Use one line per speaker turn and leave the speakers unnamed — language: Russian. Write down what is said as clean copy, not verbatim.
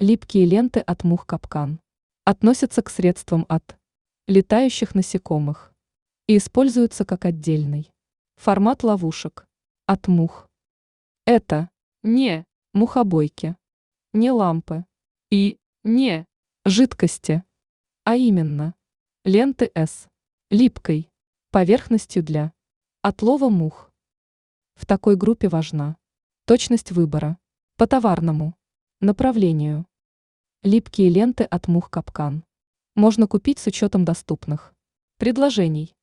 Липкие ленты от мух капкан относятся к средствам от летающих насекомых и используются как отдельный формат ловушек от мух. Это не мухобойки, не лампы и не жидкости, а именно ленты с липкой поверхностью для отлова мух. В такой группе важна точность выбора по товарному направлению. Липкие ленты от мух капкан можно купить с учетом доступных предложений.